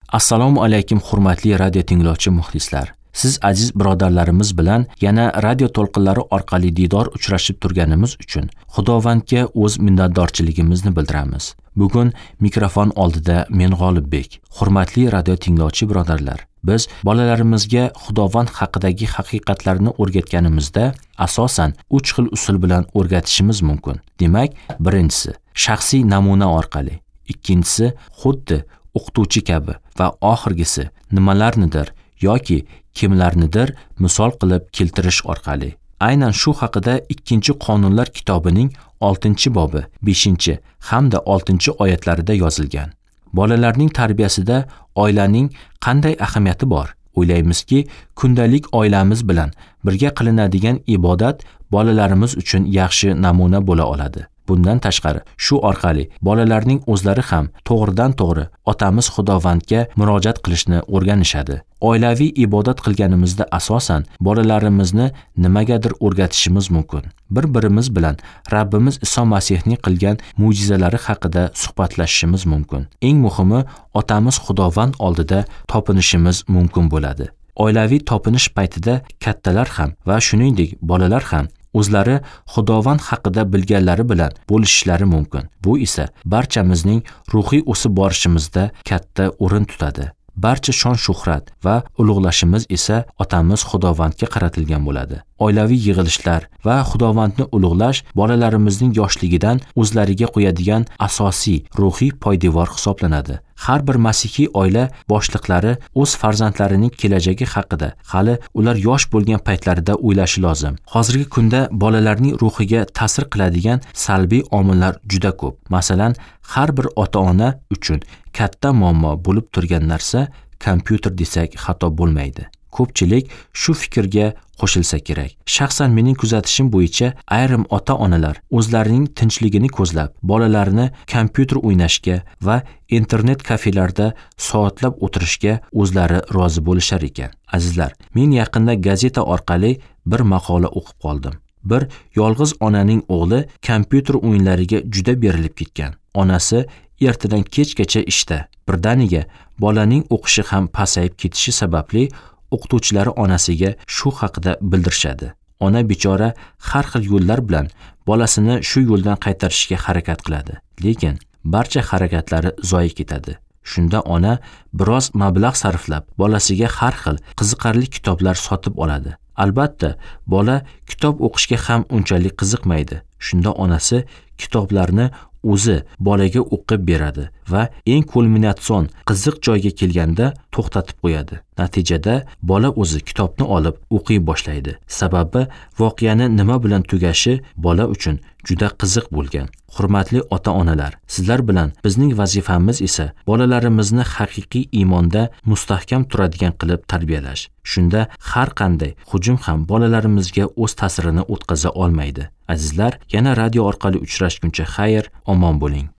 Assalomu alaykum hurmatli radio tinglovchi muxlislar. Siz aziz birodarlarimiz bilan yana radio to'lqinlari orqali diydor uchrashib turganimiz uchun Xudovandga o'z minnatdorchiligimizni bildiramiz. Bugun mikrofon oldida men G'olibbek. Hurmatli radio tinglovchi birodarlar, biz bolalarimizga Xudovand haqidagi haqiqatlarni o'rgatganimizda asosan 3 xil usul bilan o'rgatishimiz mumkin. Demak, birinchisi shaxsiy namuna orqali, ikkinchisi xuddi o'qituvchi kabi va oxirgisi nimalarnidir yoki kimlarnidir misol qilib keltirish orqali. Aynan shu haqida 2-Qonunlar kitobining 6-bobi 5 hamda 6-oyatlarida yozilgan. Bolalarning tarbiyasida oilaning qanday ahamiyati bor? O'ylaymizki, kundalik oilamiz bilan birga qilinadigan ibodat bolalarimiz uchun yaxshi namuna bo'la oladi. Bundan tashqari, shu orqali bolalarning o'zlari ham to'g'ridan-to'g'ri otamiz Xudovandga murojaat qilishni o'rganishadi. Oilaviy ibodat qilganimizda asosan bolalarimizni nimagadir o'rgatishimiz mumkin. Bir-birimiz bilan Rabbimiz Iso Masihning qilgan mo'jizalari haqida suhbatlashishimiz mumkin. Eng muhimi, otamiz Xudovand oldida topinishimiz mumkin bo'ladi. Oilaviy topinish paytida kattalar ham va shuningdek bolalar ham o'zlari Xudovand haqida bilganlari bilan bo'lishishlari mumkin. Bu esa barchamizning ruhiy o'sib borishimizda katta o'rin tutadi. Barcha shon-shuhrat va ulug'lashimiz esa otamiz Xudovandga qaratilgan bo'ladi. Oilaviy yig'ilishlar va Xudovandni ulug'lash bolalarimizning yoshligidan o'zlariga qo'yadigan asosiy ruhiy poydevor hisoblanadi. Har bir masihiy oila boshliqlari o'z farzandlarining kelajagi haqida hali ular yosh bo'lgan paytlarida o'ylashi lozim. Hozirgi kunda bolalarning ruhiga ta'sir qiladigan salbiy omillar juda ko'p. Masalan, har bir ota-ona uchun katta muammo bo'lib turgan narsa kompyuter desak xato bo'lmaydi. Ko'pchilik shu fikrga qo'shilsa kerak. Shaxsan mening kuzatishim bo'yicha ayrim ota-onalar o'zlarining tinchligini ko'zlab bolalarini kompyuter o'ynashga va internet kafelarda soatlab o'tirishga o'zlari rozi bo'lishar ekan. Azizlar, men yaqinda gazeta orqali bir maqola o'qib qoldim. Bir yolg'iz onaning o'g'li kompyuter o'yinlariga juda berilib ketgan. Onasi ertadan kechgacha ishda. Birdaniga bolaning o'qishi ham pasayib ketishi sababli o'qituvchilari onasiga shu haqida bildirishadi. Ona bechora har xil yo'llar bilan bolasini shu yo'ldan qaytarishga harakat qiladi. Lekin barcha harakatlari zoyi ketadi. Shunda ona biroz mablag' sarflab bolasiga har xil qiziqarli kitoblar sotib oladi. Albatta, bola kitob o'qishga ham unchalik qiziqmaydi. Shunda onasi kitoblarni o'zi bolaga o'qib beradi va eng kulminatsion qiziq joyga kelganda to'xtatib qo'yadi. Natijada bola o'zi kitobni olib o'qiy boshlaydi. Sababi voqeani nima bilan tugashi bola uchun juda qiziq bo'lgan. Hurmatli ota-onalar, sizlar bilan bizning vazifamiz esa bolalarimizni haqiqiy iymonda mustahkam turadigan qilib tarbiyalash. Shunda har qanday hujum ham bolalarimizga o'z ta'sirini o'tkaza olmaydi. Azizlar, yana radio orqali uchrashguncha xayr, omon bo'ling.